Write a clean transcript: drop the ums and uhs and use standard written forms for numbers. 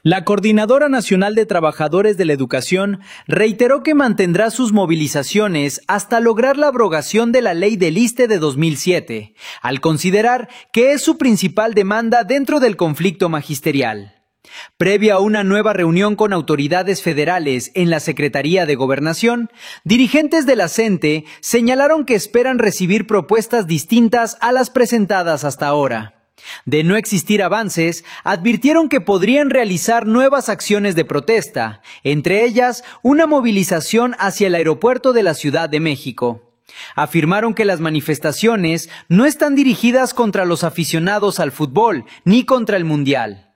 La Coordinadora Nacional de Trabajadores de la Educación reiteró que mantendrá sus movilizaciones hasta lograr la abrogación de la Ley del ISSSTE de 2007, al considerar que es su principal demanda dentro del conflicto magisterial. Previa a una nueva reunión con autoridades federales en la Secretaría de Gobernación, dirigentes de la CENTE señalaron que esperan recibir propuestas distintas a las presentadas hasta ahora. De no existir avances, advirtieron que podrían realizar nuevas acciones de protesta, entre ellas una movilización hacia el aeropuerto de la Ciudad de México. Afirmaron que las manifestaciones no están dirigidas contra los aficionados al fútbol ni contra el Mundial.